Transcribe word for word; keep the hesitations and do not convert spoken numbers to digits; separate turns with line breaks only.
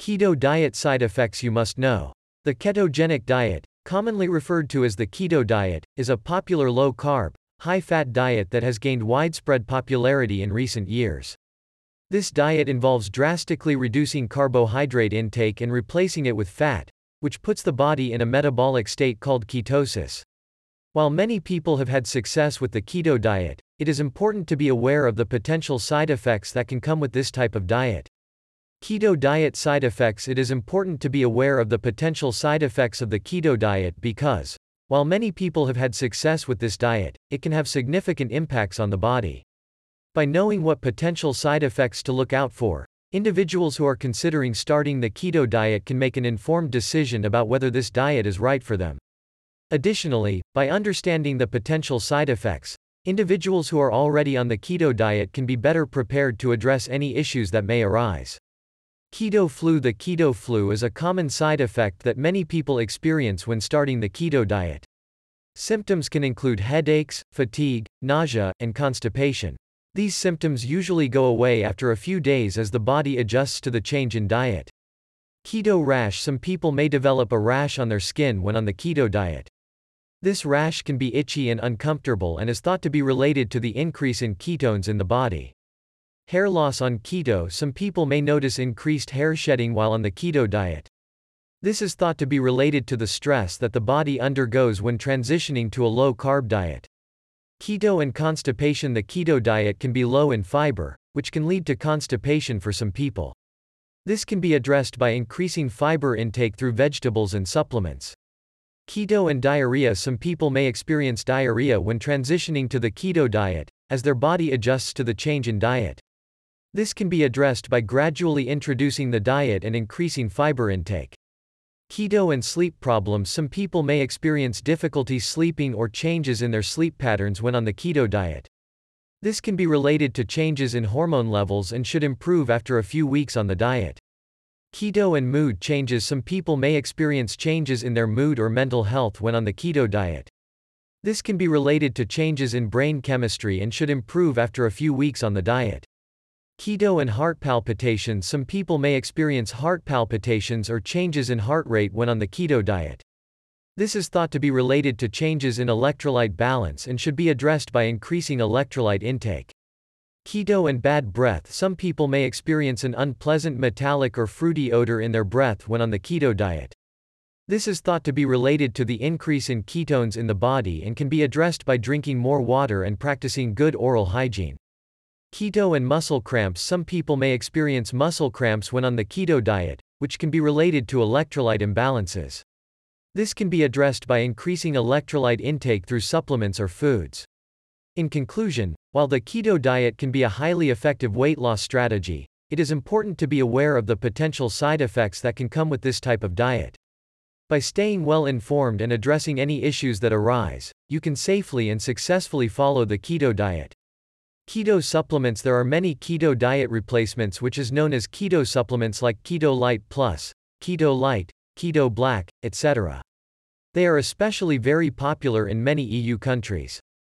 Keto diet side effects you must know. The ketogenic diet, commonly referred to as the keto diet, is a popular low-carb, high-fat diet that has gained widespread popularity in recent years. This diet involves drastically reducing carbohydrate intake and replacing it with fat, which puts the body in a metabolic state called ketosis. While many people have had success with the keto diet, it is important to be aware of the potential side effects that can come with this type of diet. Keto diet side effects. It is important to be aware of the potential side effects of the keto diet because, while many people have had success with this diet, it can have significant impacts on the body. By knowing what potential side effects to look out for, individuals who are considering starting the keto diet can make an informed decision about whether this diet is right for them. Additionally, by understanding the potential side effects, individuals who are already on the keto diet can be better prepared to address any issues that may arise. Keto flu. The keto flu is a common side effect that many people experience when starting the keto diet. Symptoms can include headaches, fatigue, nausea, and constipation. These symptoms usually go away after a few days as the body adjusts to the change in diet. Keto rash. Some people may develop a rash on their skin when on the keto diet. This rash can be itchy and uncomfortable and is thought to be related to the increase in ketones in the body. Hair loss on keto. Some people may notice increased hair shedding while on the keto diet. This is thought to be related to the stress that the body undergoes when transitioning to a low-carb diet. Keto and constipation. The keto diet can be low in fiber, which can lead to constipation for some people. This can be addressed by increasing fiber intake through vegetables and supplements. Keto and diarrhea. Some people may experience diarrhea when transitioning to the keto diet, as their body adjusts to the change in diet. This can be addressed by gradually introducing the diet and increasing fiber intake. Keto and sleep problems. Some people may experience difficulty sleeping or changes in their sleep patterns when on the keto diet. This can be related to changes in hormone levels and should improve after a few weeks on the diet. Keto and mood changes. Some people may experience changes in their mood or mental health when on the keto diet. This can be related to changes in brain chemistry and should improve after a few weeks on the diet. Keto and heart palpitations. Some people may experience heart palpitations or changes in heart rate when on the keto diet. This is thought to be related to changes in electrolyte balance and should be addressed by increasing electrolyte intake. Keto and bad breath. Some people may experience an unpleasant metallic or fruity odor in their breath when on the keto diet. This is thought to be related to the increase in ketones in the body and can be addressed by drinking more water and practicing good oral hygiene. Keto and muscle cramps. Some people may experience muscle cramps when on the keto diet, which can be related to electrolyte imbalances. This can be addressed by increasing electrolyte intake through supplements or foods. In conclusion, while the keto diet can be a highly effective weight loss strategy, it is important to be aware of the potential side effects that can come with this type of diet. By staying well informed and addressing any issues that arise, you can safely and successfully follow the keto diet. Keto supplements. There are many keto diet replacements which is known as keto supplements like Keto Light Plus, Keto Light, Keto Black, et cetera. They are especially very popular in many E U countries.